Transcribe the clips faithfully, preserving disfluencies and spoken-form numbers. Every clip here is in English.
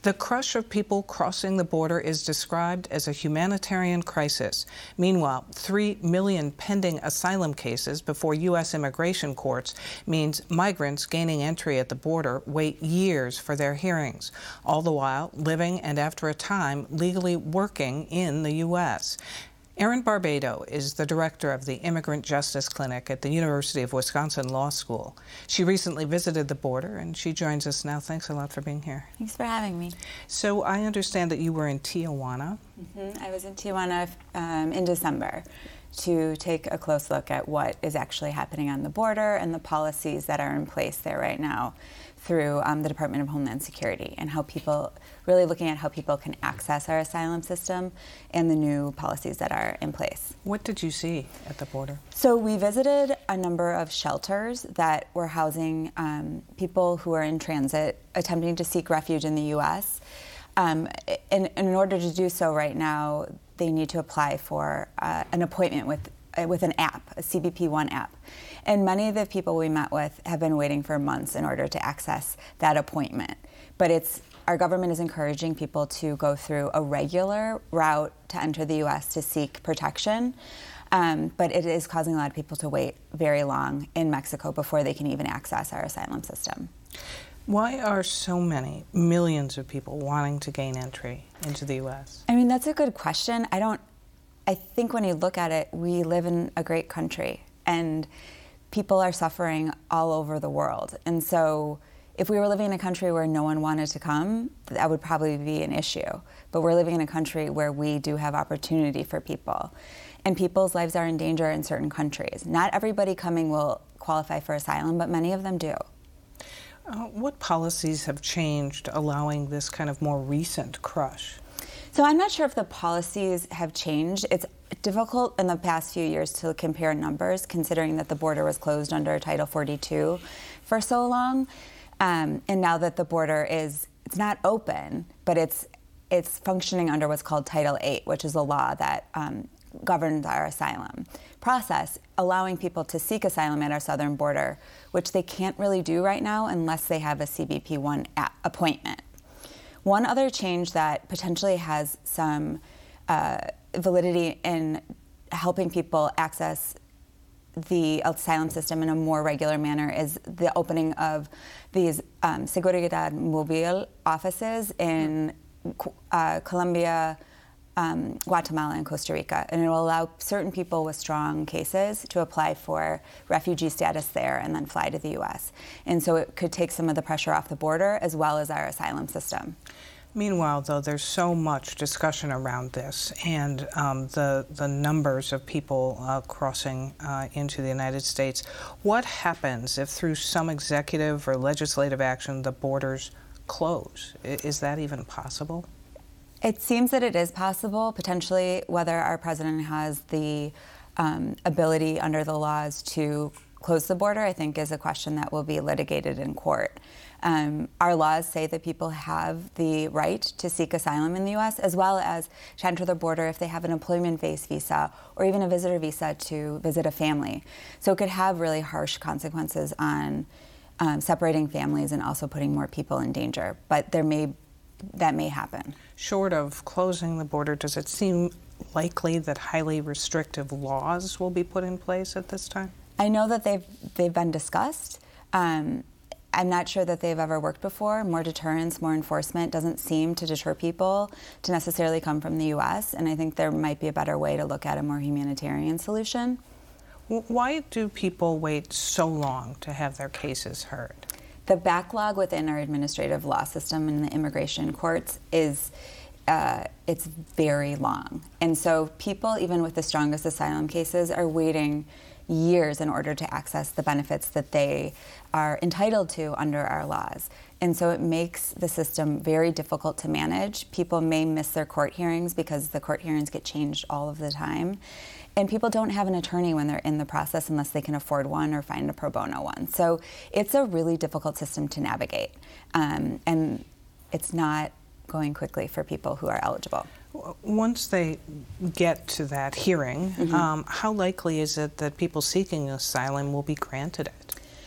The crush of people crossing the border is described as a humanitarian crisis. Meanwhile, three million pending asylum cases before U S immigration courts means migrants gaining entry at the border wait years for their hearings, all the while living and, after a time, legally working in the U S Erin Barbado is the director of the Immigrant Justice Clinic at the University of Wisconsin Law School. She recently visited the border, and she joins us now. Thanks a lot for being here. Thanks for having me. So I understand that you were in Tijuana. Mm-hmm. I was in Tijuana um, in December to take a close look at what is actually happening on the border and the policies that are in place there right now through um, the Department of Homeland Security, and how people, really looking at how people can access our asylum system and the new policies that are in place. What did you see at the border? So we visited a number of shelters that were housing um, people who are in transit attempting to seek refuge in the U S Um, in, in order to do so right now, they need to apply for uh, an appointment with uh, with an app, a C B P one app. And many of the people we met with have been waiting for months in order to access that appointment. But it's our government is encouraging people to go through a regular route to enter the U S to seek protection. Um, but it is causing a lot of people to wait very long in Mexico before they can even access our asylum system. Why are so many millions of people wanting to gain entry into the U S? I mean, that's a good question. I don't, I think when you look at it, we live in a great country and people are suffering all over the world. And so if we were living in a country where no one wanted to come, that would probably be an issue. But we're living in a country where we do have opportunity for people. And people's lives are in danger in certain countries. Not everybody coming will qualify for asylum, but many of them do. Uh, what policies have changed allowing this kind of more recent crush? So I'm not sure if the policies have changed. It's difficult in the past few years to compare numbers, considering that the border was closed under Title forty-two for so long. Um, and now that the border is, it's not open, but it's it's functioning under what's called Title eight, which is a law that um, governs our asylum process, allowing people to seek asylum at our southern border, which they can't really do right now unless they have a C B P one appointment. One other change that potentially has some uh, validity in helping people access the asylum system in a more regular manner is the opening of these um, Seguridad Mobile offices in uh, Colombia, um, Guatemala, and Costa Rica. And it will allow certain people with strong cases to apply for refugee status there and then fly to the U S. And so it could take some of the pressure off the border as well as our asylum system. Meanwhile, though, there's so much discussion around this and um, the, the numbers of people uh, crossing uh, into the United States. What happens if through some executive or legislative action the borders close? Is that even possible? It seems that it is possible, potentially. Whether our president has the um, ability under the laws to close the border, I think, is a question that will be litigated in court. Um, our laws say that people have the right to seek asylum in the U S, as well as to enter the border if they have an employment-based visa or even a visitor visa to visit a family. So it could have really harsh consequences on um, separating families and also putting more people in danger. But there may that may happen. Short of closing the border, does it seem likely that highly restrictive laws will be put in place at this time? I know that they've they've been discussed. Um, I'm not sure that they've ever worked before. More deterrence, more enforcement doesn't seem to deter people to necessarily come from the U S, and I think there might be a better way to look at a more humanitarian solution. Why do people wait so long to have their cases heard? The backlog within our administrative law system and the immigration courts is uh, it's very long. And so people, even with the strongest asylum cases, are waiting years in order to access the benefits that they are entitled to under our laws. And so it makes the system very difficult to manage. People may miss their court hearings because the court hearings get changed all of the time. And people don't have an attorney when they're in the process unless they can afford one or find a pro bono one. So it's a really difficult system to navigate. Um, and it's not going quickly for people who are eligible. Once they get to that hearing, mm-hmm. um, how likely is it that people seeking asylum will be granted it?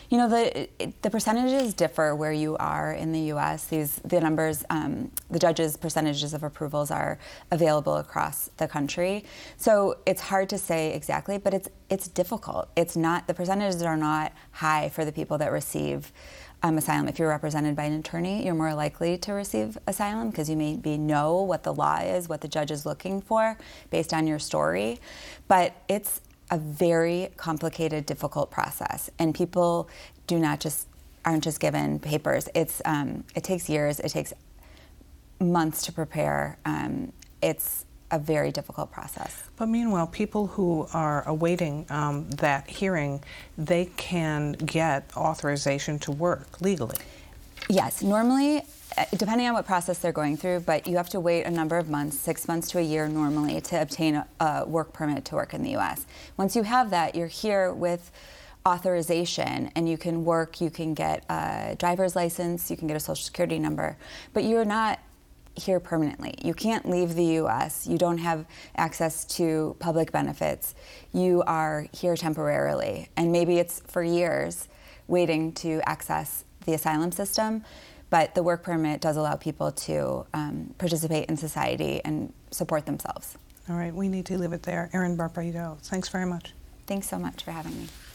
You know, the the percentages differ where you are in the U S. These the numbers, um, the judges' percentages of approvals are available across the country. So it's hard to say exactly, but it's it's difficult. It's not the percentages are not high for the people that receive um, asylum. If you're represented by an attorney, you're more likely to receive asylum because you maybe know what the law is, what the judge is looking for based on your story. But it's a very complicated, difficult process, and people do not just aren't just given papers. It's um, it takes years. It takes months to prepare. Um, it's a very difficult process. But meanwhile, people who are awaiting um, that hearing, they can get authorization to work legally. Yes, normally, depending on what process they're going through, but you have to wait a number of months, six months to a year normally, to obtain a, a work permit to work in the U S. Once you have that, you're here with authorization, and you can work, you can get a driver's license, you can get a social security number, but you're not here permanently. You can't leave the U S. You don't have access to public benefits. You are here temporarily, and maybe it's for years waiting to access the asylum system, but the work permit does allow people to um, participate in society and support themselves. All right, we need to leave it there. Erin Barbado, thanks very much. Thanks so much for having me.